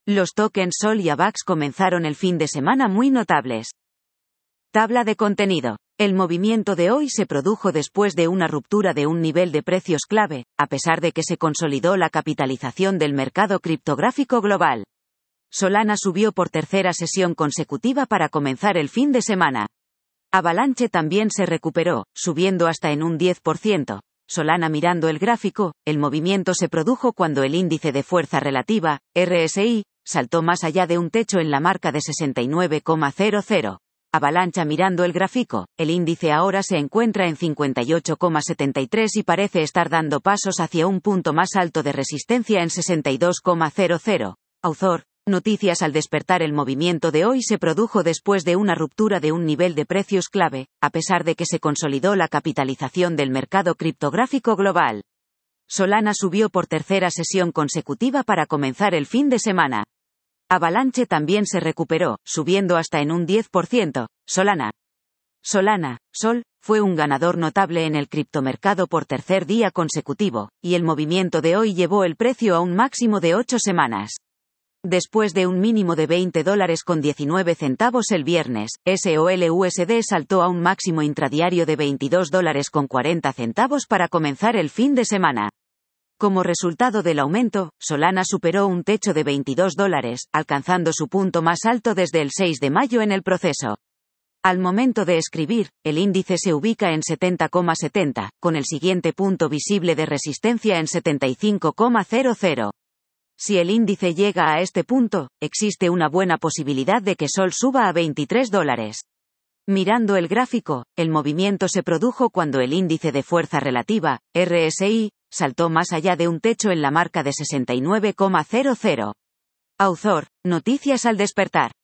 Los tokens Sol y AVAX comenzaron el fin de semana muy notables. Tabla de contenido. El movimiento de hoy se produjo después de una ruptura de un nivel de precios clave, a pesar de que se consolidó la capitalización del mercado criptográfico global. Solana subió por tercera sesión consecutiva para comenzar el fin de semana. Avalanche también se recuperó, subiendo hasta en un 10%. Solana mirando el gráfico, el movimiento se produjo cuando el índice de fuerza relativa, RSI, saltó más allá de un techo en la marca de 69,00. Avalancha mirando el gráfico, el índice ahora se encuentra en 58,73 y parece estar dando pasos hacia un punto más alto de resistencia en 62,00. Author. Noticias al despertar. El movimiento de hoy se produjo después de una ruptura de un nivel de precios clave, a pesar de que se consolidó la capitalización del mercado criptográfico global. Solana subió por tercera sesión consecutiva para comenzar el fin de semana. Avalanche también se recuperó, subiendo hasta en un 10%. Solana, Sol, fue un ganador notable en el criptomercado por tercer día consecutivo, y el movimiento de hoy llevó el precio a un máximo de 8 semanas. Después de un mínimo de $20,19 el viernes, SOL-USD saltó a un máximo intradiario de $22,40 para comenzar el fin de semana. Como resultado del aumento, Solana superó un techo de $22, alcanzando su punto más alto desde el 6 de mayo en el proceso. Al momento de escribir, el índice se ubica en 70,70, con el siguiente punto visible de resistencia en 75,00. Si el índice llega a este punto, existe una buena posibilidad de que Sol suba a $23. Mirando el gráfico, el movimiento se produjo cuando el índice de fuerza relativa, RSI, saltó más allá de un techo en la marca de 69,00. Author. Noticias al despertar.